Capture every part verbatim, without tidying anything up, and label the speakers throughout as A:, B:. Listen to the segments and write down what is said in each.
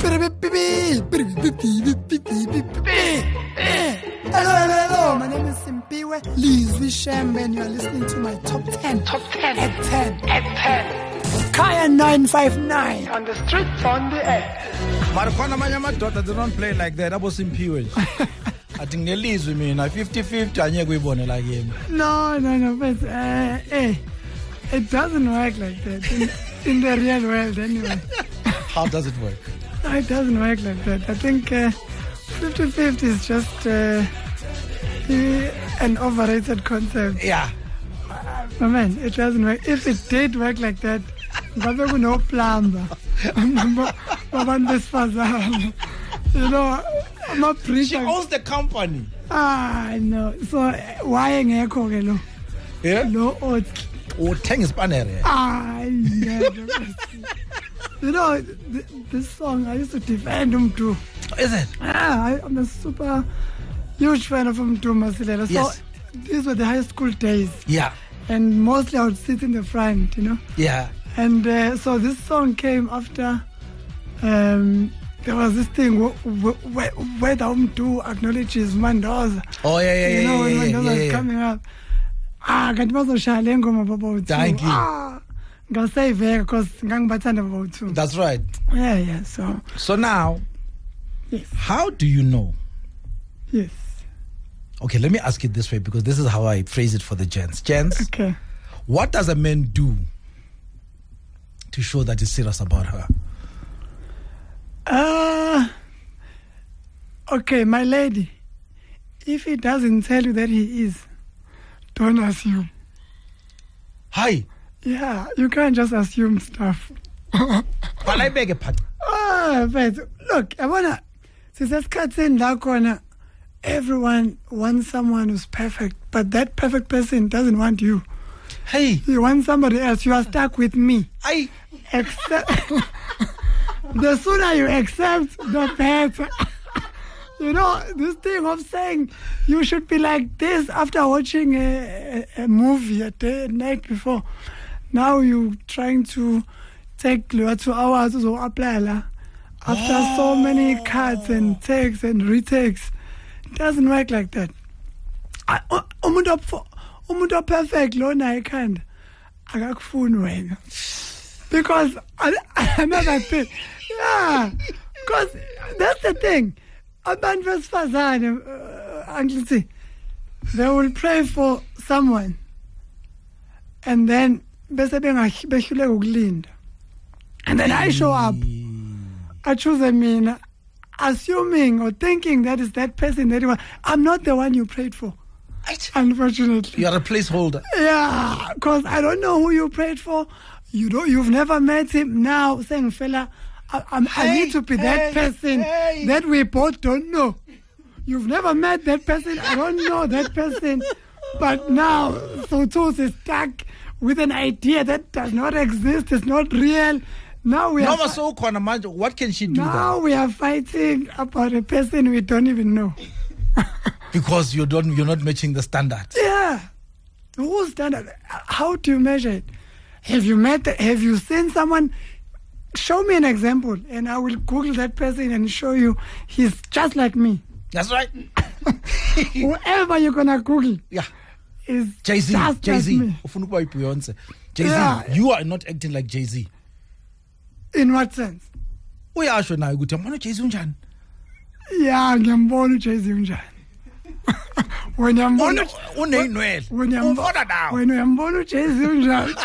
A: Hello, hello, hello. My name is Simpiwe Lizwi Shembe, and you are listening to my top ten.
B: Top ten.
A: At ten.
B: At ten.
A: Kaya nine five nine.
B: On the streets, on the air.
C: Marikona manye amadoda they don't play like that. Abo Simpiwe. I think ngelizwi mina fifty fifty anye kuyibone like him.
A: No, no, no, but uh, eh, it doesn't work like that in, in the real world anyway.
C: How does it work?
A: No, it doesn't work like that. I think fifty fifty uh, is just uh, an overrated concept.
C: Yeah.
A: Uh, man, it doesn't work. If it did work like that, ngabe kuno plumber. You know, I'm not preaching.
C: She owns the company.
A: Ah, no. So why ngekho ke lo?
C: Yeah.
A: Lo ot.
C: Uthenga ispanere.
A: Ah, yeah. You know, th- this song I used to defend him too.
C: Is it?
A: Ah, I, I'm a super huge fan of him too, Masilela. So
C: Yes.
A: these were the high school days.
C: Yeah.
A: And mostly I would sit in the front, you know.
C: Yeah.
A: And uh, so this song came after um, there was this thing where, where, where the Umdu acknowledges Mandoza.
C: Oh yeah, yeah,
A: You know,
C: yeah,
A: when
C: yeah,
A: Mandoza
C: yeah,
A: was
C: yeah.
A: coming up. Ah, kanti bazoshaya le ngoma baba uthu.
C: Thank you.
A: Ah, ngasayiveka because ngangibathanda baba uthu.
C: That's right.
A: Yeah, yeah. So
C: So now,
A: yes,
C: how do you know?
A: yes.
C: Okay, let me ask it this way because this is how I phrase it for the gents. Gents,
A: Okay.
C: what does a man do to show that he's serious about her?
A: Uh, okay, my lady. If he doesn't tell you that he is, don't assume.
C: Hi.
A: Yeah, you can't just assume stuff.
C: But I beg a pardon.
A: Ah, but look, I wanna. Since that's cutting that corner, everyone wants someone who's perfect, but that perfect person doesn't want you.
C: Hey.
A: You want somebody else. You are stuck with me.
C: I.
A: Accept. The sooner you accept, the better. You know, this thing of saying you should be like this after watching a, a, a movie a day, a night before. Now you trying to take two hours to apply la. After oh. so many cuts and takes and retakes. It doesn't work like that. Umuntu umuntu perfect lona ekhanda akakufuni wena. Because another thing. Yeah. Because that's the thing. Abantu besifazane angithi they will pray for someone and then bese behluleka ukulinda. And then I show up. I choose a mina assuming or thinking that is that person that you want. I'm not the one you prayed for. Unfortunately.
C: You are a placeholder.
A: Yeah, because I don't know who you prayed for. You don't. You've never met him. Now saying, fella, I, I'm,
C: hey,
A: I need to be
C: hey,
A: that person
C: hey.
A: that we both don't know. You've never met that person. I don't know that person. But now, so Tos is stuck with an idea that does not exist. It's not real. Now we are.
C: Fi- what can she do?
A: Now
C: then?
A: we are fighting about a person we don't even know.
C: Because you don't. You're not matching the standard.
A: Yeah. Whose standard? How do you measure it? Have you met, have you seen someone? Show me an example and I will Google that person and show you he's just like me.
C: That's right.
A: Whoever you're going to Google
C: yeah.
A: is
C: Jay-Z.
A: just
C: Jay-Z.
A: like me.
C: Beyonce. Jay-Z,
A: Yeah.
C: you are not acting like Jay-Z.
A: In what sense?
C: Uyasho nayo ukuthi yabona Jay-Z unjani?
A: Yeah, ngiyambona uJay-Z unjani. When yambona
C: uneyinwele.
A: When yambona
C: now.
A: When yambona uJay-Z unjani.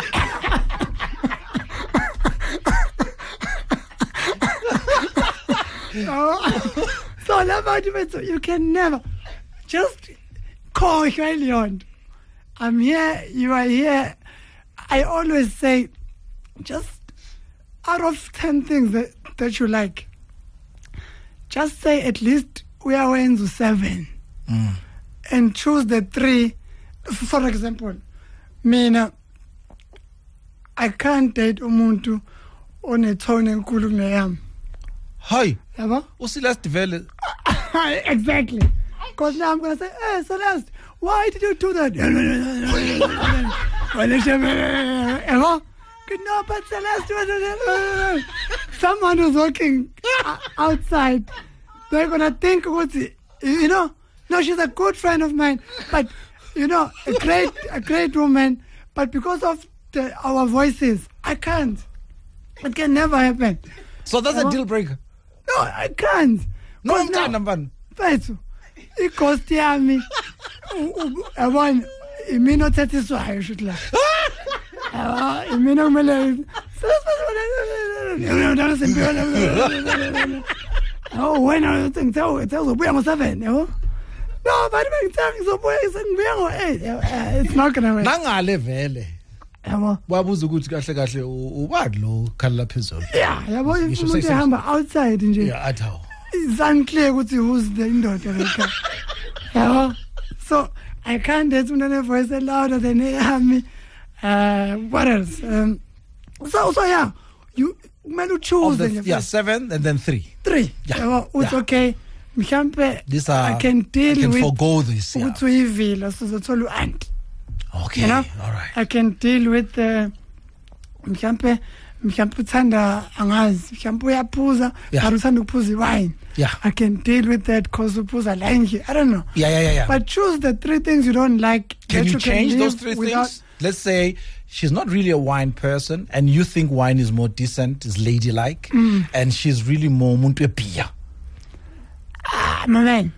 A: So, so never, you can never just call Leon. I'm here, you are here. I always say, just out of ten things that, that you like, just say at least we are going to seven.
C: Mm.
A: And choose the three. For example, mina, I can't date umuntu onethone enkulu kuneyami.
C: Hi.
A: Yabo?
C: Usilas develop.
A: Exactly. Because now I'm going to say, hey, Celeste, why did you do that? Yabo? No, but Celeste, someone who's walking uh, outside, they're gonna think, you know, no, she's a good friend of mine, but you know, a great, a great woman, but because of the, our voices, I can't. It can never happen.
C: So that's
A: you
C: a
A: know?
C: deal breaker.
A: No, I can't.
C: No,
A: Because
C: I'm
A: now-
C: man.
A: Mfethu, i-ghost yami yabona imina othethiswayo shuthi la yabo imina kumele oh wena ngithazobuya ngo-seven yabo no bantu bengithenga ngizobuya sengibuya ngo-eight it's not gonna work
C: Nangale vele.
A: yabo
C: Wabuza ukuthi kahle kahle u- ubani lo khala phezulu.
A: yeah yabo if
C: Ngisho
A: umuntu
C: sex-
A: ehamba outside nje
C: Yeah, athi hawu.
A: it's unclear ukuthi who's the indoda like yabo so I can't date umuntu voice louder than yami uh what else um so so yeah you kumele
C: Of
A: choose
C: the,
A: nje
C: yeah,
A: first.
C: seven and then three.
A: three
C: Yeah,
A: yabo uthi
C: yeah.
A: okay mhlambe
C: These are
A: I can deal
C: I can
A: with
C: forgo this. Yeah.
A: ukuthi uyivila sizothola u-aunt
C: Okay.
A: you know
C: All right.
A: I can deal with uh, mhlambe mhlambe uthanda angazi mhlambe uyaphuza
C: Yeah.
A: mara uthanda ukuphuza iwine
C: Yeah.
A: I can deal with that because uphuza langi I don't know
C: Yeah, yeah, yeah, yeah.
A: but choose the three things you don't like
C: Can
A: that
C: you change
A: live
C: those three
A: without-
C: things? Let's say she's not really a wine person and you think wine is more decent, is ladylike, and she's really more muntu beer.
A: Ah, my man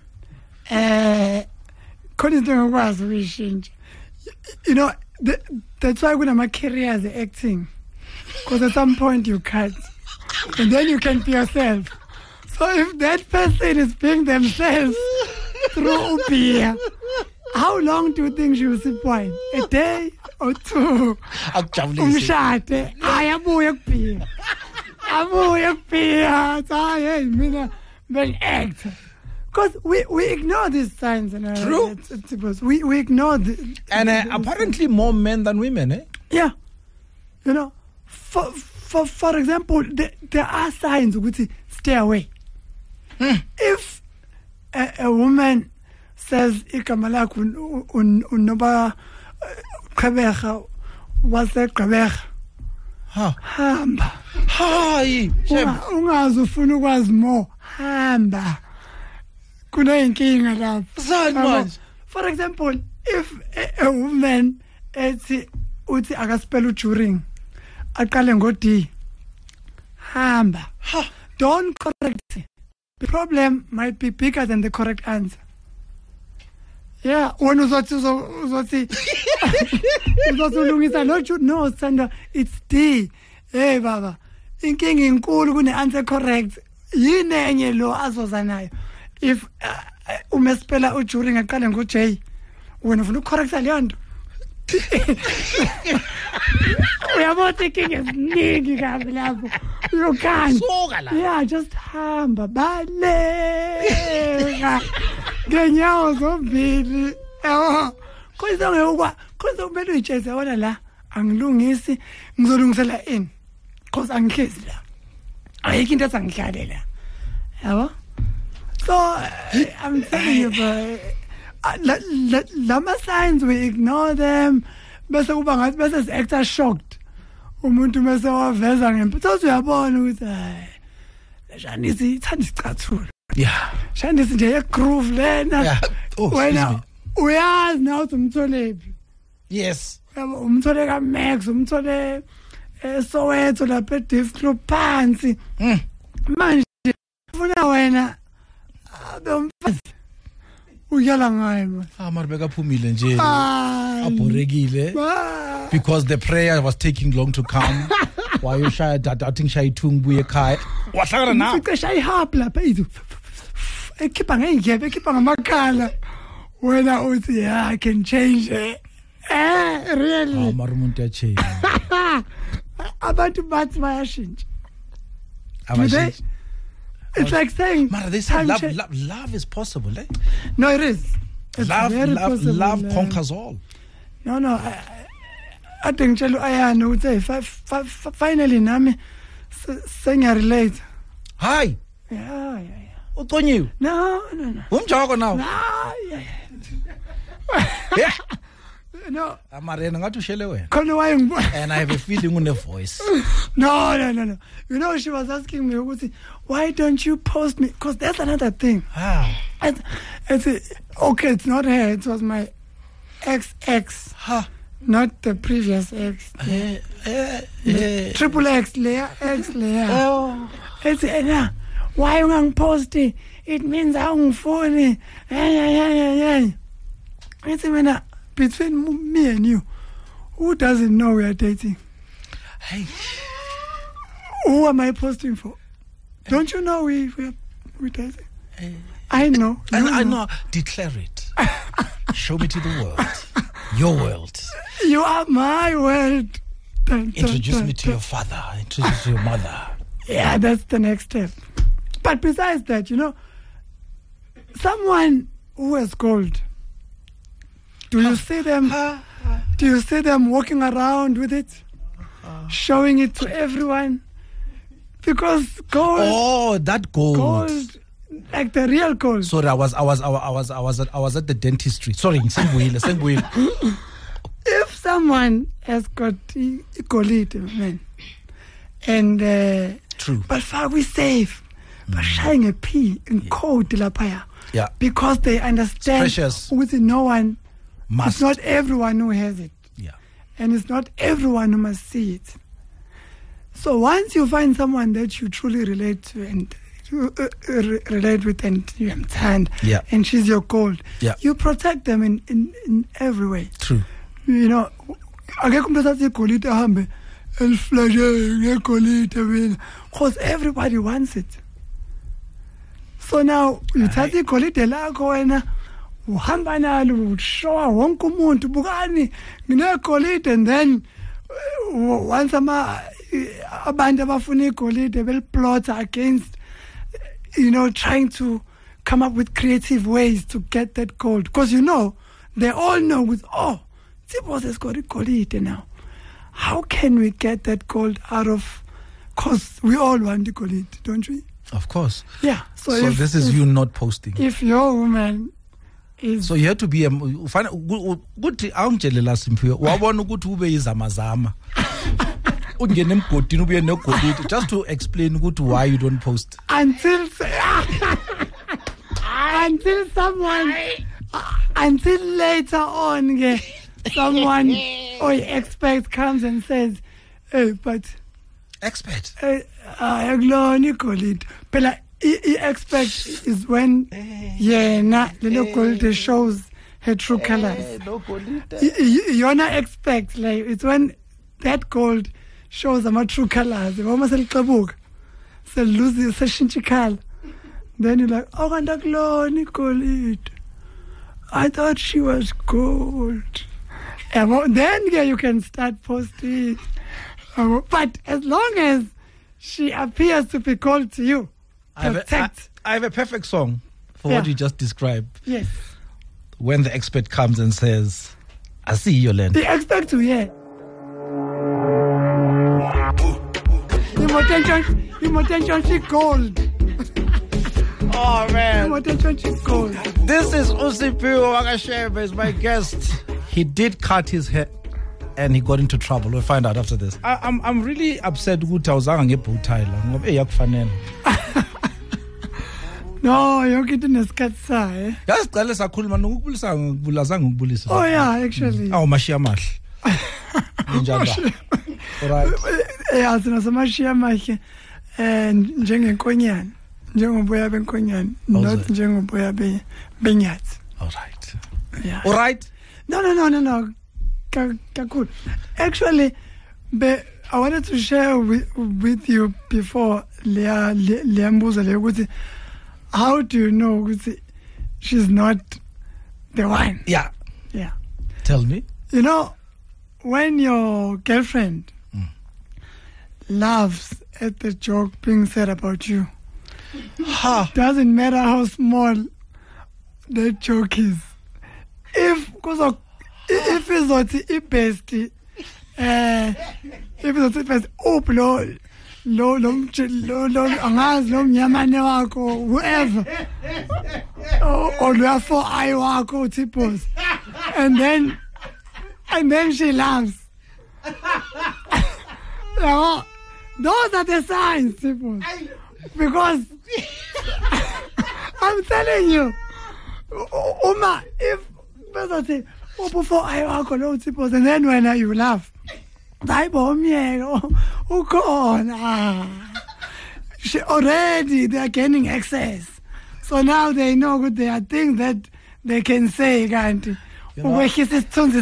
A: uh khona into engikwazi ukuyishintsha you know the, that's why kunama careers acting because at some point you cut and then you can be yourself so if that person is being themselves through beer how long do you think she will sip wine a day or two
C: Akujabulisi.
A: umshade ayabuye kubhiya abuye kubhiya hayi hey mina ben act because we we ignore these signs and uh,
C: True.
A: it's, it's because we we ignore the,
C: And uh,
A: the-
C: apparently more men than women, eh?
A: yeah you know for for for example there, there are signs ukuthi stay away if a, a woman says igama lakho un- un- unoba Gqeberha wase Gqeberha
C: Huh.
A: hamba
C: Hi. Shem.
A: Unga- ungazi ufuna ukwazi more hamba kuneyinkinga lapho
C: Zani
A: Yabo?
C: manje?
A: For example if a, a woman ethi uthi akaspell during aqale ngo D hamba
C: Huh.
A: don't correct it. The problem might be bigger than the correct answer. Yeah, wena uzothi uzo- uzothi uzothi ulungisa lo ju- no Sandra it's D. Hey baba, inkinga inkulu kune answer correct. Yini enye lo azoza nayo. If uh, uma spela u during aqale ngo J, wena ufuna ucorrecta leyo nto. Uyabona inkinga eziningi kabi lapho. You can't.
C: Soka la.
A: Yeah, just hamba baleka ngenyawo zombili yabo kwenza ngekwa kwenza kumele uyitsheze yona la angilungisi ngizolungisela ini cause angihlezi la ayikho into esangihlale la yabo so uh, I'm telling you bro uh, la, la, lama signs we ignore them bese kuba ngathi bese si actor shocked umuntu mase waveza ngempela uyabona ukuthi hayi Shandisi ithanda isicathulo
C: Yeah.
A: Shandisi nje ye-groove lena
C: Yeah. Oh, excuse
A: wena
C: me.
A: uyazi nawe ukuthi umtholephi
C: Yes.
A: yabo umthole kaMax umthole eSoweto lapha eDiff Club phansi
C: Mm.
A: manje ufuna wena abe umfazi uyala ngayo manje
C: Ah, mara bekaphumile nje.
A: Hayi.
C: Aborekile.
A: Ah.
C: Because the prayer was taking long to come. Why you shy that I think shy tung buye ekhaya. Wahlangana na.
A: Ufice shayihap lapha ithi ekhipha ngey'ndlebe ekhipha ngamakhala wena uthi yeah I can change it eh
C: Ah,
A: really
C: mara umuntu yache.
A: abantu bathi bayashintsha Do they?
C: Abashintshi.
A: It's like saying
C: Mara they say
A: time
C: love,
A: cha-
C: love love is possible, eh?
A: no it is it's
C: Love
A: very
C: love
A: possible,
C: love
A: uh,
C: conquers all.
A: no no I- I- ade ngitshela u-ayana ukuthi hey fi- fi- fi- finally nami se- sengiyarelate
C: Hi.
A: yeah yeah yeah
C: Uqonyiwe.
A: no no no
C: Umjoko now.
A: Ah, yeah,
C: Yeah.
A: no.
C: Amarena ngathi ushele wena.
A: Khona why ngibo-
C: And I have a feeling une voice.
A: No, no, no, no. You know, she was asking me, ukuthi, why don't you post me? Because that's another thing.
C: Ah.
A: And, it's a, okay, it's not her. It was my ex-ex,
C: Ha.
A: not the previous ex.
C: Eh eh eh.
A: Triple X, Leah, X, Leah.
C: Oh.
A: It's, uh, nah, why ungangiposti? It means awungifuni. Hey, hey, hey, hey. It's when between m- me and you, who doesn't know we are dating?
C: Hey.
A: Who am I posting for? Don't you know we we are we dating? I know.
C: I,
A: you
C: I know. Declare it. Show me to the world. Your world.
A: You are my world. Dun, dun,
C: Introduce
A: dun,
C: me to
A: dun.
C: your father. Introduce to your mother.
A: Yeah, that's the next step. But besides that, you know, someone who has gold, do you see them? Do you see them walking around with it, showing it to everyone? Because gold,
C: Oh, that gold.
A: gold, like the real gold.
C: Sorry, I was, I was, I was, I was, I was, at, I was at the dentistry. Sorry, Sengwile, Sengwile.
A: If someone has got i- golide, man, and uh,
C: True.
A: but far we safe, but showing a P in code lapaya.
C: Yeah.
A: Because they understand
C: It's precious.
A: with no one,
C: Must.
A: it's not everyone who has it,
C: Yeah.
A: and it's not everyone who must see it. So once you find someone that you truly relate to and you, uh, uh, re- relate with, and you understand,
C: Yeah.
A: and she's your gold,
C: Yeah.
A: you protect them in, in, in every way.
C: True.
A: You know, akekho umuntu esathi igolide ahambe eliflashe ngegolide mina, because everybody wants it. So now uthatha igolide lakho wena uhamba nalo ushowa wonke umuntu bukani nginegolide, and then uh, once ama abantu abafuna igolide beliplot against, you know, trying to come up with creative ways to get that gold, because you know they all know with oh Tsipos has got igolide now. How can we get that gold out of? Because we all want the golide, don't we?
C: Of course.
A: Yeah. So,
C: So
A: if,
C: this is
A: if,
C: you not posting.
A: if your woman is
C: So you have to be a ufana ukuthi awungitshelela Simphiwe wabona ukuthi ube yizamazama. Ungene emgodini ube negolide just to explain ukuthi why you don't post.
A: until until someone until later on ke, someone or expert comes and says, hey, but
C: Expert.
A: eh, akulona igolide phela i-expect is when yena lelo golide shows her true colors.
C: No golide.
A: Y- y- yona expect like it's when that gold shows ama true colors uma selixebuka seluzi seshintsha ikhala, then you're like, oh kanti akulona igolide, I thought she was gold. Yabo, then yeah, you can start posting. Yabo, but as long as she appears to be gold to you,
C: I have, a, I,
A: protect.
C: I have a perfect song for what
A: Yeah.
C: you just described.
A: Yes.
C: When the expert comes and says, I see your land.
A: They expect to hear. Imotention, imotention, she gold.
C: Oh man.
A: Imotention, she gold.
C: This is Usiphiwe Wakashebe is my guest. He did cut his hair and he got into trouble. We'll find out after this. I, I'm I'm really upset ukuthi awuzanga ngebhow tie la ngoba eyakufanele.
A: No, yonke into nesikhathi sayo.
C: Yasicela sakhuluma nokubulisa ngikubulazanga ngikubulisa.
A: Oh yeah, actually.
C: Awu mashiya mahle. Njalo. Alright.
A: Eh asina samashiya mahle eh njengenkonyane, njengoboya benkonyane, not
C: it?
A: njengoboya be benyathi.
C: Alright.
A: Yeah.
C: Alright.
A: No, no, no, no, no. Ka- Kakhulu. Actually, be, I wanted to share with, with you before Leah Leambuza le ukuthi, how do you know ukuthi she's not the one?
C: Yeah.
A: Yeah.
C: Tell me.
A: You know, when your girlfriend laughs at the joke being said about you,
C: Ha.
A: doesn't matter how small the joke is. If kuzo if izothi ibest eh if izothi ibest up lo lo lo mj- lo lo angazi lo mnyamane wakho whoever or or lo for eye wakho Tsipos, and then and then she laughs. No, those are the signs, people. Because I'm telling you, Uma, if say, oh, before I walk on people, and then when you laugh, I bomb oh, God, ah. She, already they are gaining access. So now they know good. There are things that they can say, can't you? Know, this is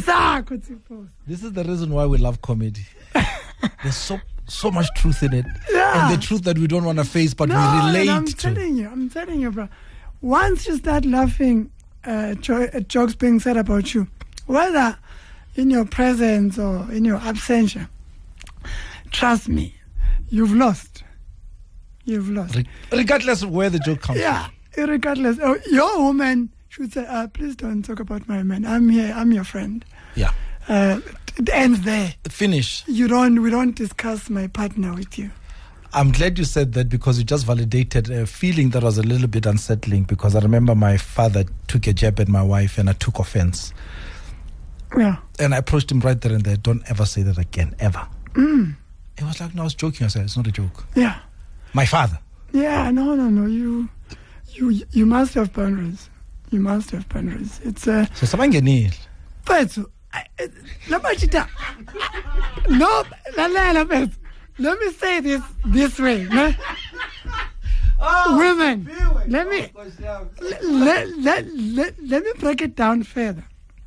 C: the reason why we love comedy. There's so so much truth in it,
A: yeah.
C: and the truth that we don't want to face, but
A: no,
C: we relate
A: I'm
C: to.
A: I'm telling you, I'm telling you, bro. Once you start laughing uh, jo- at jokes being said about you, whether in your presence or in your absence, trust me, you've lost. You've lost.
C: Re- regardless of where the joke comes
A: yeah,
C: from.
A: Yeah, regardless. Oh, your woman should say, uh, please don't talk about my man. I'm here. I'm your friend.
C: Yeah.
A: Uh, it ends there.
C: Finish.
A: You don't. We don't discuss my partner with you.
C: I'm glad you said that because you just validated a feeling that was a little bit unsettling, because I remember my father took a jab at my wife and I took offense.
A: Yeah.
C: And I approached him right there and there. Don't ever say that again, ever.
A: Mm.
C: He was like, no, I was joking. I said, it's not a joke.
A: Yeah.
C: My father.
A: Yeah, no, no, no. You, you, you must have boundaries. You must have boundaries. It's a.
C: So sabangenile.
A: Fethu, let me chita. No, lalela Fethu. Let me say this this way. No? Oh, women, let me let, let, let, let me break it down further.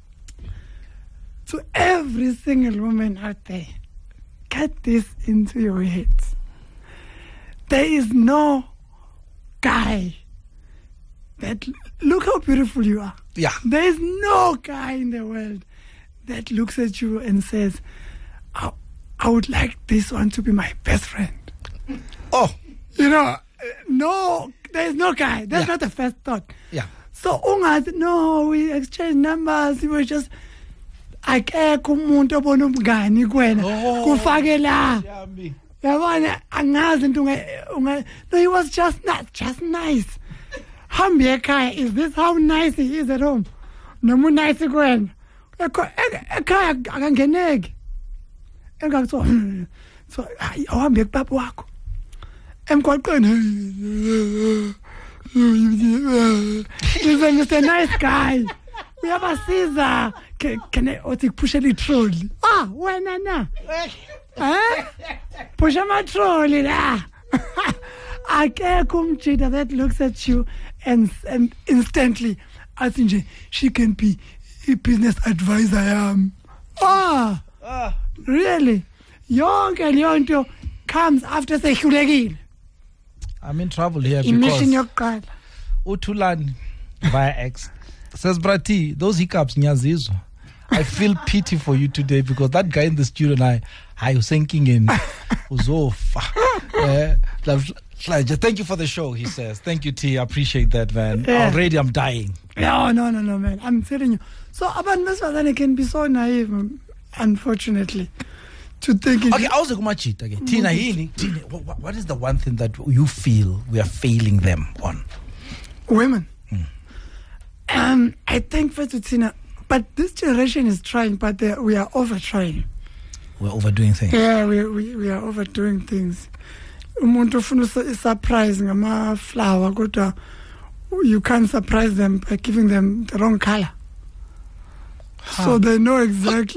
A: To every single woman out there, get this into your heads. There is no guy that, look how beautiful you are.
C: Yeah.
A: There is no guy in the world that looks at you and says, I, I would like this one to be my best friend.
C: Oh.
A: You know, no, there is no guy. That's
C: yeah.
A: not the first thought.
C: Yeah.
A: So, ungathi, no, we exchange numbers. We were just, akekho umuntu obona umngani kuwena kufake la. Yabona angazi into unga. No, he was just not just nice. Hambi ekhaya, is this how nice he is at home? Noma nice kuwena. Ekhaya akangeneki. Engakuthiwa so awuhambe kubaba wakho. Emgwaqweni. He's a Mister Nice Guy. Uyabasiza. Can I othi kupushela itroli? Ah, wena na. Eh? Pusha ma trolley la. Akekho umjida that looks at you and and instantly I think she can be a business advisor. I am. Ah. Ah. Really? Yonke leyo nto comes after sehlulekile.
C: I'm in trouble here
A: Immission
C: because
A: yokuqala.
C: Uthulani via X says, Brati, those hiccups nyazizwa. I feel pity for you today because that guy in the studio and I, I was thinking in Uzofa. Thank you for the show, he says. Thank you, T. I appreciate that, man. Yeah. Already I'm dying.
A: No, no, no, no, man. I'm telling you. So, abantu besifazane can be so naive, unfortunately, to think.
C: Okay, I was a kumachit again. Tina, Tina, what, what is the one thing that you feel we are failing them on?
A: Women. Hmm. Um, I think for Tina, but this generation is trying, but they, we are over trying.
C: We're overdoing things.
A: Yeah, we we, we are overdoing things. Umuntu ufuna surprise ngama flower, kodwa you can't surprise them by giving them the wrong color. Huh. So they know exactly.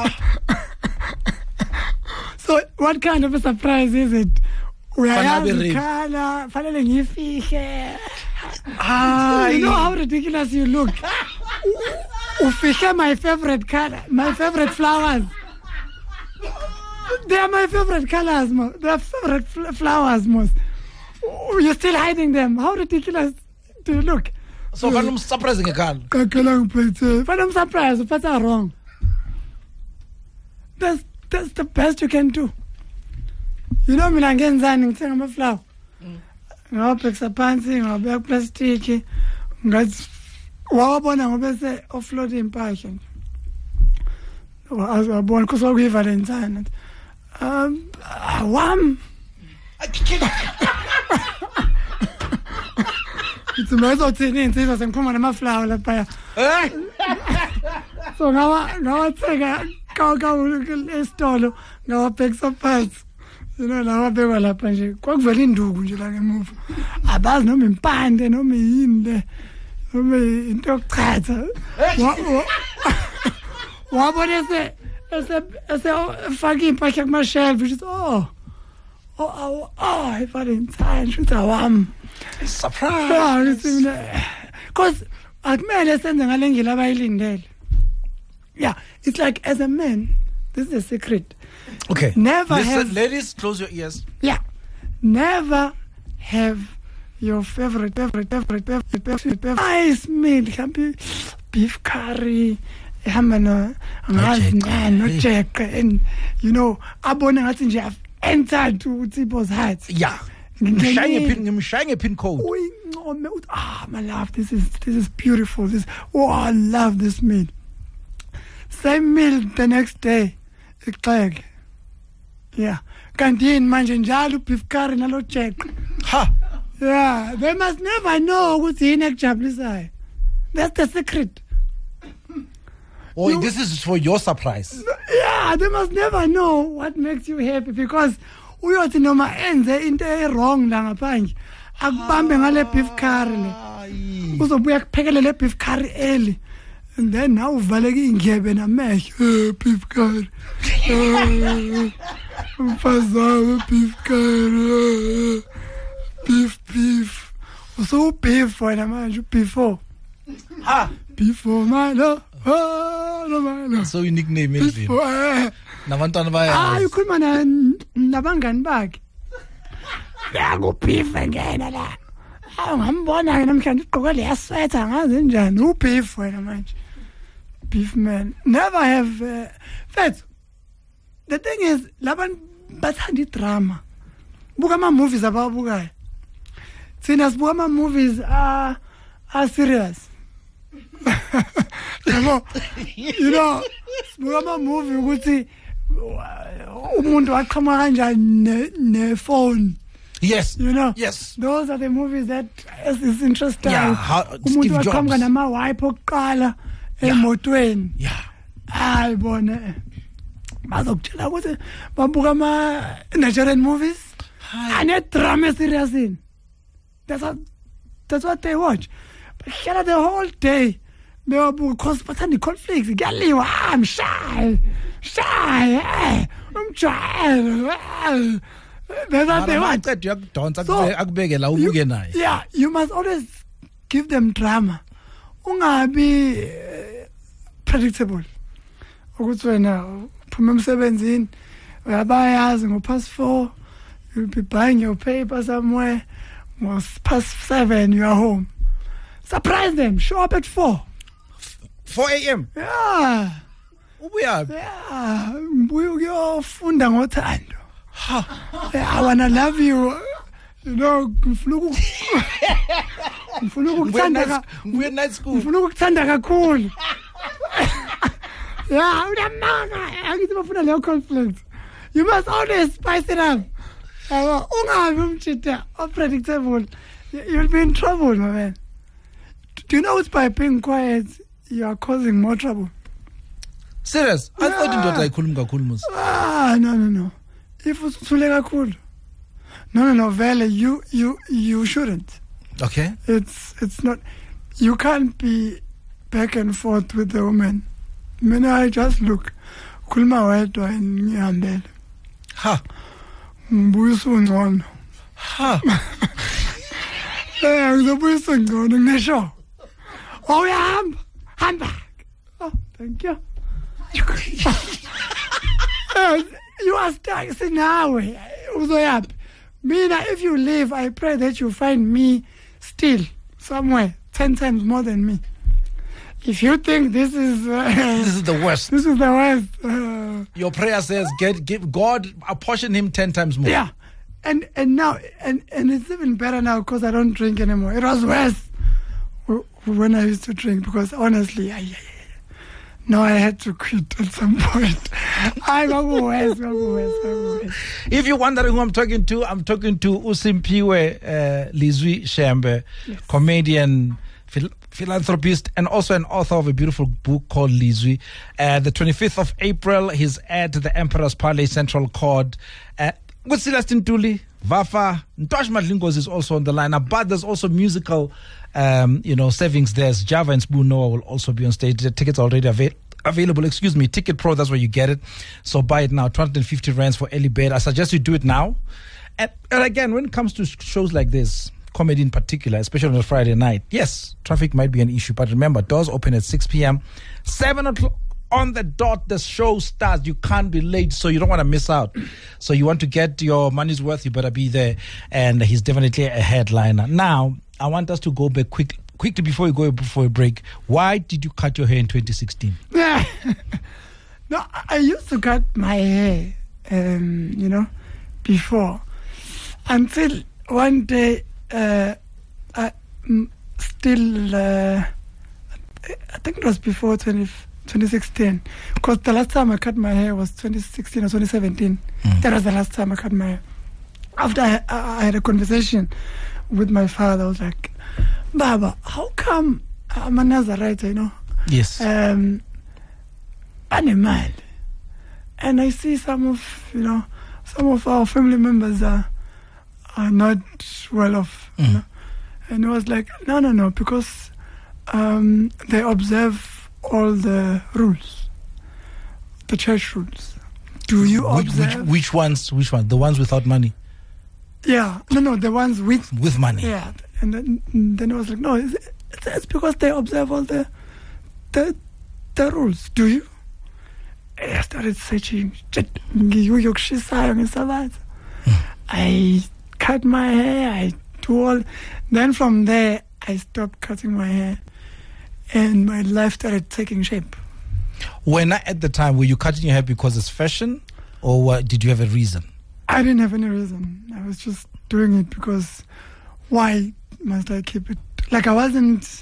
A: So what kind of a surprise is it? We are the color, fanele ngifihle. Ah, you know how ridiculous you look. Ufihle my favorite color, my favorite flowers. They are my favorite colors, mo. They are favorite fl- flowers, most. You're still hiding them. How ridiculous do you look?
C: So, when I'm surprising a girl.
A: When I'm surprised, that's wrong. That's that's the best you can do. You know, mina ngenzani ngithenga ama flower. Ngawapekisa phansi, ngawabeka plastic, ngathi wawabona ngobe se offload impahla. Wabona kusokuyi Valentine. Um, wam. It's a matter of things. It's a matter of flower. So ngawa ngawathenga kawuka esitolo ngawabhekisa phansi. You know lawa beka lapha nje kwakuvela induku nje la ngemuva. Abazi noma impande noma yini le. Noma into yokuchatha. Wabona ese ese ese faka impahla kuma shelf nje oh. Oh, oh, oh, I Valentine, shoot a wham.
C: Surprise.
A: Because akumele senze ngale ndlela abayilindele. Yeah, it's like as a man, this is a secret.
C: Okay.
A: Never
C: Listen,
A: have
C: ladies, close your ears.
A: Yeah. Never have your favorite favorite favorite favorite favorite, favorite nice meal, happy beef curry. Hamba no ngazi no check and you know abone ngathi nje entered to Tsipo's heart.
C: Yeah. Ngimshayenge pin ngimshayenge pin code.
A: Uyincome uthi ah my love, this is this is beautiful. This oh I love this meal. Same meal the next day. Ixeke. Yeah. Kanti yini manje njalo beef curry nalo check.
C: Ha.
A: Yeah, they must never know ukuthi yini ekujabulisayo. That's the secret.
C: Oh,
A: You-
C: this is for your surprise.
A: Yeah, they must never know what makes you happy because uyothi noma enze into e-wrong la ngaphandle akubambe ngale beef curry le.
C: Hayi.
A: Uzobuya kuphekele le beef curry early and then now uvaleke ingebe namehlo eh, beef curry. Eh, Mfazayo beef curry. eh, Beef beef. So beef wena manje before.
C: Ha.
A: Before my love. Oh, no, my love.
C: So you nickname it.
A: Before eh.
C: Nabantwana
A: Ah,
C: baya.
A: ukhuluma na nabangani bakhe. Yakuphifa ngena la. Awu ngambona ke namhlanje ugqoka le sweater ngazi njani ubeef wena manje. Beef man. Never have uh, that. The thing is laban bathanda drama. Buka ama movies ababukayo. Thina sibuka ama movies ah are serious. Yabo, you know, sibuka ama movie ukuthi uh, umuntu waqhama kanjani ne phone.
C: Yes.
A: You know,
C: Yes.
A: those are the movies that is, is interesting.
C: Yeah, how-
A: Umuntu
C: Steve
A: waqhamuka
C: Jobs.
A: nama wipe okuqala
C: Yeah.
A: emotweni.
C: Yeah.
A: Hayi bona. Bazokutshela ukuthi babuka ama Nigerian movies. Ane drama serious in. That's what that's what they watch. But here the whole day. They were because bathanda conflicts. Ngiyaliwa, ah, I'm shy. Shy. eh, I'm shy. That's what they want.
C: Maqedwe yakudonsa
A: So,
C: akubeke la
A: You-
C: ubuke naye.
A: Yeah, you must always give them drama. Ungabi eh, predictable. Ukuthi wena uphuma emsebenzini uyabayazi ngo past four you'll be buying your paper somewhere. Was past seven you are home. Surprise them. Show up at four.
C: four a.m.
A: Yeah.
C: Ubuya.
A: Yeah. Mbuye ukuyofunda ngothando.
C: Ha.
A: I wanna love you. You know, ngifuna uku- ngifuna
C: Nguye
A: ukukuthanda
C: night
A: ka-
C: nguye night school.
A: ngifuna ukukuthanda kakhulu. Yeah, uyamanga. Angithi bafuna leyo conflict. You must always spice it up. Yabo, ungabi umtshita unpredictable. You'll be in trouble, my man. Do you know it's by being quiet you are causing more trouble?
C: Serious? I thought
A: Yeah.
C: indoda ayikhulumi kakhulu mos.
A: Ah, no, no, no. If usuthule kakhulu. No, no, no, vele, you, you, you shouldn't.
C: Okay.
A: It's, it's not. You can't be back and forth with the woman. Mina, I just look. Khuluma wedwa ngihambele.
C: Ha.
A: Ngibuyisa ungcono.
C: Ha.
A: Eh, ngizobuyisa ungcono ngisho. Oh, uyahamba. Hamba. Oh, thank you. Eh, you are stuck sinawe. Uzoyaphi? Mina, if you leave, I pray that you find me still somewhere ten times more than me. If you think this is uh,
C: This is the worst.
A: this is the worst, uh,
C: Your prayer says, "Get give God apportion him ten times more."
A: yeah, and and now and and it's even better now because I don't drink anymore. It was worse w- when I used to drink because honestly, I, I, I no, I had to quit at some point. I go worse, go worse, go worse.
C: If you're wondering who I'm talking to, I'm talking to Usimpiwe uh, Lizwi Shembe, comedian, phil- philanthropist, and also an author of a beautiful book called Lizwi. Uh, the twenty-fifth of April, he's at the Emperor's Palace Central Court. Uh, with Celestine Tuli, Vafa, Ntosh Madlingos is also on the lineup, but there's also musical, um, you know, savings. There's Java and Spoon Noah will also be on stage. The tickets are already available. Available, excuse me, Ticket Pro, that's where you get it. So buy it now, two hundred fifty rands for early bird. I suggest you do it now. And, and again, when it comes to shows like this, comedy in particular, especially on a Friday night, yes, traffic might be an issue, but remember, doors open at six p.m. seven o'clock on the dot, the show starts. You can't be late, so you don't want to miss out. So you want to get your money's worth, you better be there. And he's definitely a headliner. Now, I want us to go back quickly. Quickly before we go before a break, why did you cut your hair in twenty sixteen?
A: Yeah. No, I used to cut my hair, um, you know, before. Until one day, uh, I mm, still, uh, I think it was before twenty, twenty sixteen. Because the last time I cut my hair was twenty sixteen or twenty seventeen. Mm. That was the last time I cut my hair. After I, I, I had a conversation with my father, I was like, Baba, how come I'm a Nazarite, you know?
C: Yes.
A: Um, animal. And I see some of, you know, some of our family members are are not well off. Mm. You know? And it was like, no, no, no, because um, they observe all the rules, the church rules. Do you
C: which,
A: observe?
C: Which, which ones? Which ones? The ones without money?
A: Yeah. No, no, the ones with...
C: With money.
A: Yeah. And then, then it was like, no, it's, it's because they observe all the, the the rules. Do you? I started searching. I cut my hair. I do all. Then from there, I stopped cutting my hair, and my life started taking shape.
C: When at the time, were you cutting your hair because it's fashion, or what, did you have a reason?
A: I didn't have any reason. I was just doing it because why must I keep it? Like, I wasn't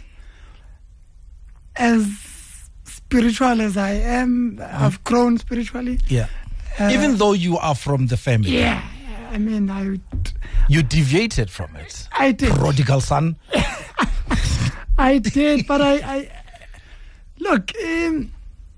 A: as spiritual as I am. Mm. I've grown spiritually.
C: Yeah. Uh, Even though you are from the family.
A: Yeah. I mean, I...
C: You deviated from it.
A: I did.
C: Prodigal son.
A: I did, but I... I look, um,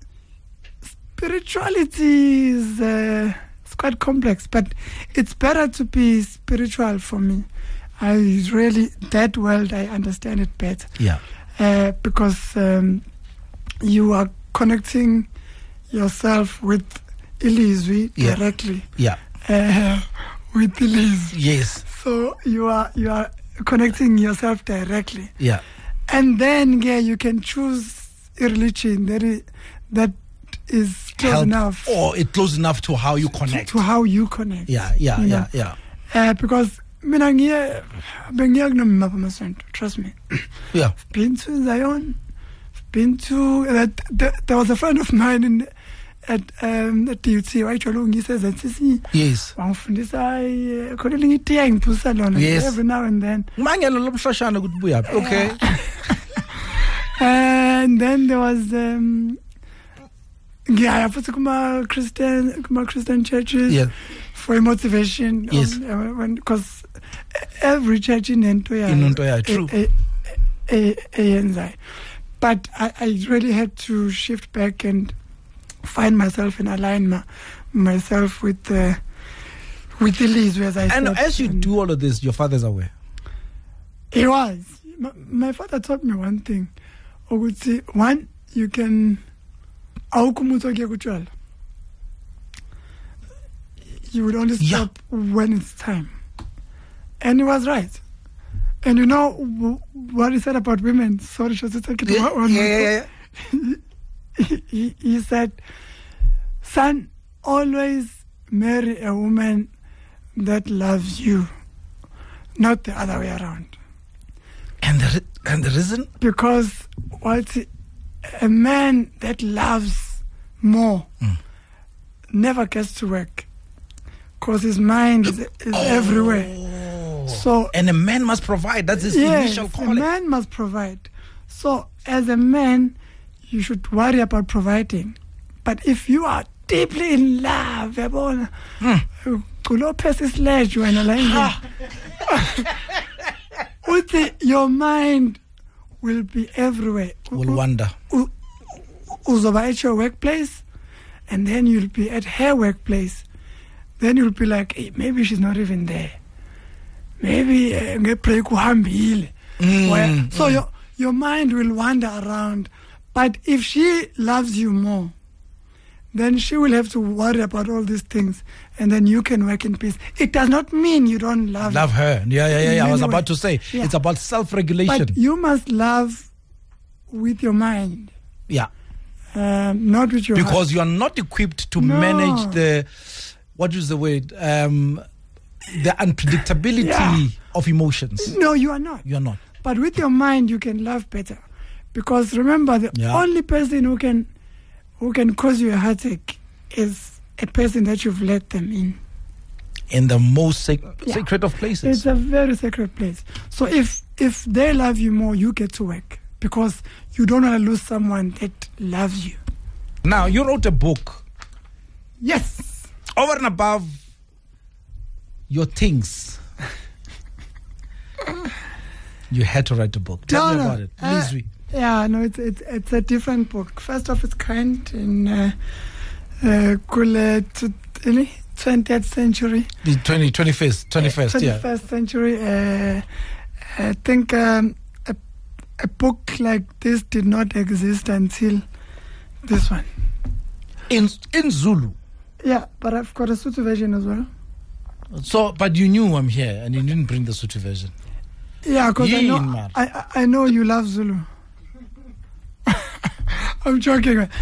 A: spirituality is... Uh, it's quite complex, but it's better to be spiritual for me. I really, that world, I understand it better.
C: Yeah.
A: Uh, because um, you are connecting yourself with Ilizwi
C: yeah.
A: directly.
C: Yeah.
A: Uh, with Ilizwi.
C: Yes.
A: So you are you are connecting yourself directly.
C: Yeah.
A: And then yeah, you can choose a religion that is, that is close
C: Help,
A: enough.
C: Or it's close enough to how you connect.
A: To, to how you connect.
C: Yeah, yeah,
A: you
C: yeah,
A: know?
C: yeah.
A: Uh, because mina ngiye bengiya kunoma pamasonto, trust me.
C: Yeah.
A: I've been to Zion. I've been to that. Uh, th- there was a friend of mine in at um at D U T. Right, he says that sisi.
C: Yes.
A: Wangifundisa khona linye itiya ngiphusa lona every now and then.
C: Mangelo lobhloshana ukuthi buya. Okay.
A: And then there was um yeah, futhi kuma Christian kuma Christian churches.
C: Yeah.
A: For motivation.
C: Yes.
A: Because every church in Ntoya.
C: In Ntoya, true.
A: A, a, a, a, but I, I really had to shift back and find myself and align my, myself with the with the leads, as I
C: and
A: said.
C: as you
A: and
C: do all of this, your father's aware.
A: He was. My, my father taught me one thing. I would say, one, you can. You would only stop yeah. when it's time. And he was right. And you know w- what he said about women? Sorry, just to take it
C: yeah,
A: one
C: yeah, yeah, yeah.
A: he, he, he said, son, always marry a woman that loves you, not the other way around.
C: And the, and the reason?
A: Because what a man that loves more mm. never gets to work. Because his mind is, is oh. everywhere. So,
C: and a man must provide. That's his
A: yes,
C: initial calling.
A: A man must provide. So, as a man, you should worry about providing. But if you are deeply in love, mm. your mind will be everywhere.
C: Will wander.
A: U- Uzoba at your workplace, and then you'll be at her workplace. Then you'll be like, hey, maybe she's not even there. Maybe uh, ngepray kuhambile.
C: Mm,
A: Where- So
C: mm.
A: your your mind will wander around. But if she loves you more, then she will have to worry about all these things, and then you can work in peace. It does not mean you don't love
C: Love her. Yeah, yeah, yeah. yeah. I was
A: Anyway,
C: about to say
A: yeah.
C: it's about self-regulation.
A: But you must love with your mind,
C: yeah,
A: um, not with your
C: because you are not equipped to
A: No.
C: manage the what is the word um, the unpredictability
A: Yeah.
C: of emotions.
A: heart. No, you are not.
C: You are not.
A: But with your mind, you can love better, because remember, the
C: Yeah.
A: only person who can who can cause you a heartache is a person that you've let them in.
C: In the most sac-
A: Yeah.
C: sacred of places.
A: It's a very sacred place. So if if they love you more, you get to work, because you don't want to lose someone that loves you.
C: Now, you wrote a book.
A: Yes.
C: Over and above your things, you had to write a book. Tell
A: No,
C: me
A: no,
C: about it.
A: uh,
C: Please read.
A: Yeah, no, it's it's it's a different book. First of its kind in uh, uh, kule t- really, twentieth century.
C: The twenty, twenty-first, twenty-first, yeah.
A: twenty-first century. Uh, I think um, a, a book like this did not exist until this one.
C: In in Zulu.
A: Yeah, but I've got a Sotho version as well.
C: So, but you knew I'm here and you didn't bring the Sotho version.
A: Yeah, because I
C: Yin,
A: know
C: man.
A: I, I I know you love Zulu. I'm joking. Uh,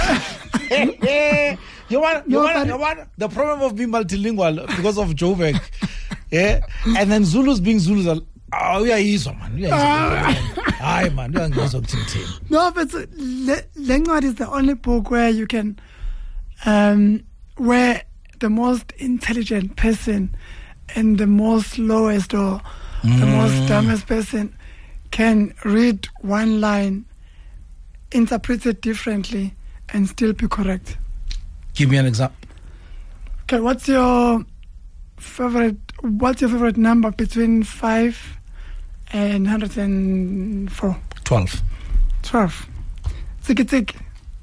C: you want, you
A: No,
C: want,
A: but-
C: you want the problem of being multilingual because of Joburg, yeah, and then Zulus being Zulus. Are, oh, yeah, he's man. Yeah, Hi, man. Yeah, he's
A: No, but so, Le- Lengwad is the only book where you can, um, where the most intelligent person and the most lowest or the most dumbest person can read one line, interpret it differently, and still be correct.
C: Give me an example.
A: Okay, what's your favorite? What's your favorite number between five and hundred and four?
C: Twelve.
A: Twelve. Tiki tiki.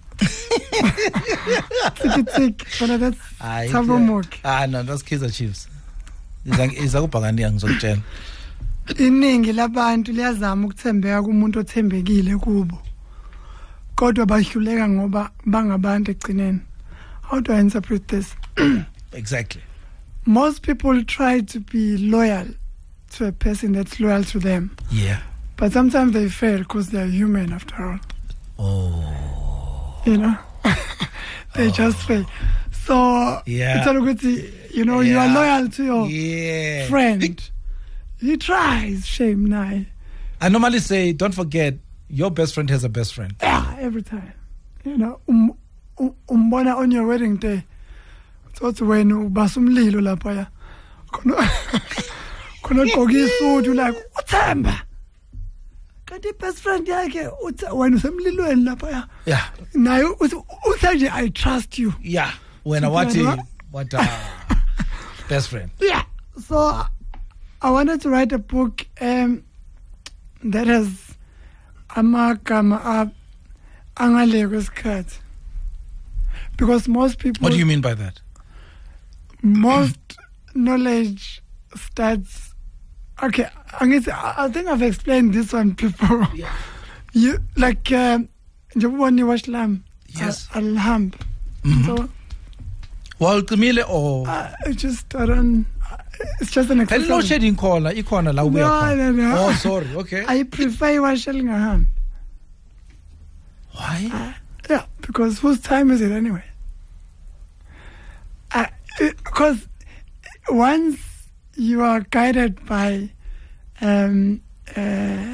A: Tiki tiki. But that's
C: Hayi,
A: Thabo Moki.
C: Ah, no, that's Kaizer Chiefs. Izakubhakani ngizokutshela.
A: Iningi labantu liyazama ukuthembeka kumuntu othembekile kubo, kodwa bahluleka ngoba bangabantu egcineni. How do I interpret this?
C: Exactly.
A: Most people try to be loyal to a person that's loyal to them,
C: Yeah.
A: but sometimes they fail because they're human after all.
C: Oh.
A: You know, they
C: Oh.
A: just fail. So,
C: Yeah.
A: it's a good, you know, you are
C: Yeah.
A: loyal to your
C: Yeah.
A: friend. He tries, shame now.
C: I normally say, don't forget, your best friend has a best friend.
A: Yeah, every time. You know, um, um, umbona on your wedding day. So when ubasumlilo lapha ya. Kono kono gqoka isuit like uThemba. Kanti best friend yakhe uthi wena usemlilweni lapha ya.
C: Yeah.
A: Naye uthi uthi I trust you.
C: Yeah. When I
A: Something
C: want
A: like
C: to, what uh, best friend.
A: Yeah. So I wanted to write a book um, that has amagama angaleko isikhathi, because most people.
C: What do you mean by that?
A: Most knowledge starts. Okay, angithi, I I think I've explained this one before.
C: Yeah.
A: You like um, njengoba niwatch lam.
C: Yes.
A: Alham.
C: Mhm.
A: So
C: Well, Camille, or
A: uh, I just I don't. It's just an
C: Phela
A: exercise.
C: load shedding khona, ikhona la ubuya
A: No,
C: khona.
A: no, no.
C: Oh, sorry. Okay.
A: I prefer iwashing a hand.
C: Why?
A: Yeah, because whose time is it anyway? Because once you are guided by, um, uh,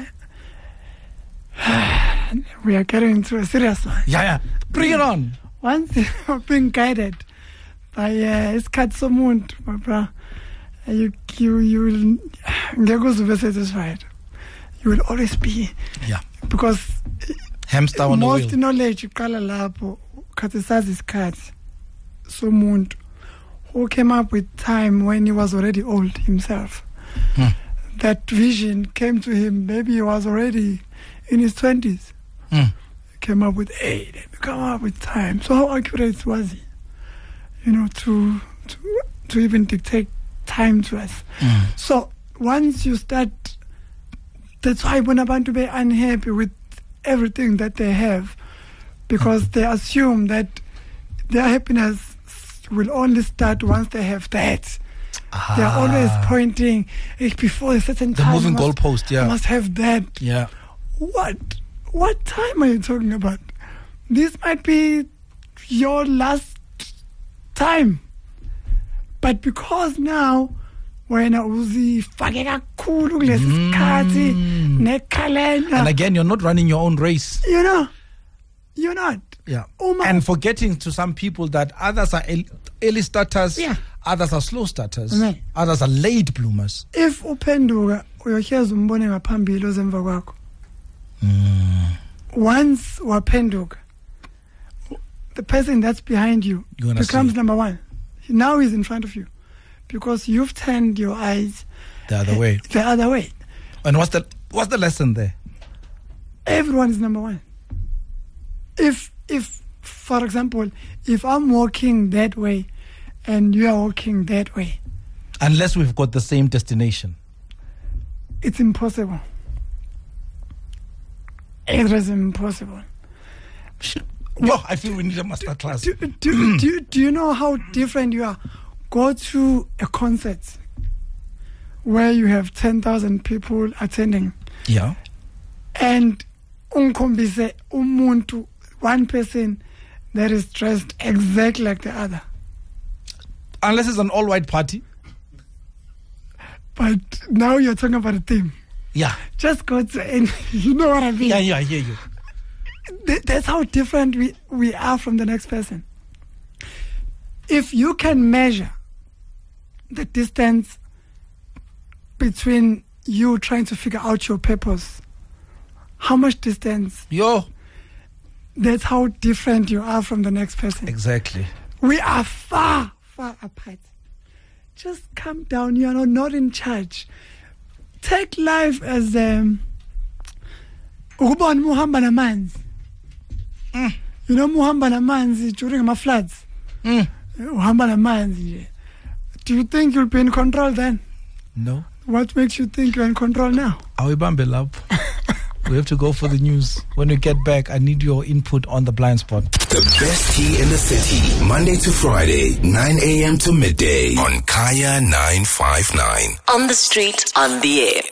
A: we are getting into a serious one.
C: Yeah, yeah. Bring it on.
A: Once you are being guided by uh, isikhathi somuntu, my brother, you you you will ngeke uze satisfied. You will always be,
C: Yeah.
A: because
C: Hamster on the
A: most
C: wheel.
A: knowledge iqala lapho khathi sazi isikhathi somuntu who came up with time when he was already old himself.
C: Hmm.
A: That vision came to him, maybe he was already in his twenties.
C: Mm.
A: He came up with eight, and we come up with time. So how accurate was he? You know, to to to even dictate time to us.
C: Mm.
A: So once you start, that's why when abantu be unhappy with everything that they have, because mm. they assume that their happiness will only start once they have that. Ah. They are always pointing, eh, before a certain
C: the
A: time.
C: The moving
A: must,
C: goalpost, yeah.
A: You must have that.
C: Yeah.
A: What? What time are you talking about? This might be your last time. But because now, wena uzifake kakhulu kulesi sikhathi necalendar.
C: And again, you're not running your own race.
A: You know, you're not.
C: Yeah.
A: Uma,
C: and forgetting to some people that others are early starters,
A: yeah.
C: others are slow starters,
A: mm.
C: others are late bloomers.
A: If upenduka uyohleza umbone ngaphambili ozemva kwakho.
C: Mm.
A: Once wapenduka, the person that's behind you becomes number one. Now he's in front of you because you've turned your eyes
C: the other way.
A: The other way.
C: And what's the what's the lesson there?
A: Everyone is number one. If if for example, if I'm walking that way and you are walking that way,
C: unless we've got the same destination,
A: it's impossible. It is impossible.
C: Yo, I feel we need a master class.
A: Do, do, do, do you know how different you are? Go to a concert where you have ten thousand people attending.
C: Yeah.
A: And unkombise umuntu, one person that is dressed exactly like the other.
C: Unless it's an all-white party.
A: But now you're talking about a theme.
C: Yeah.
A: Just go to any, you know what I mean?
C: Yeah, yeah, I hear you.
A: Th- that's how different we, we are from the next person. If you can measure the distance between you trying to figure out your purpose, how much distance?
C: Yo.
A: That's how different you are from the next person.
C: Exactly.
A: We are far, far apart. Just calm down. You are not in charge. Take life as um ukubona muhamba namanzi. Mm. You know muhamba namanzi during my floods.
C: Mm.
A: Uhamba namanzi. Do you think you'll be in control then?
C: No.
A: What makes you think you're in control now?
C: Awibambe lap. We have to go for the news. When we get back, I need your input on the blind spot.
D: The best tea in the city, Monday to Friday, nine a.m. to midday on Kaya nine five nine.
E: On the street, on the air.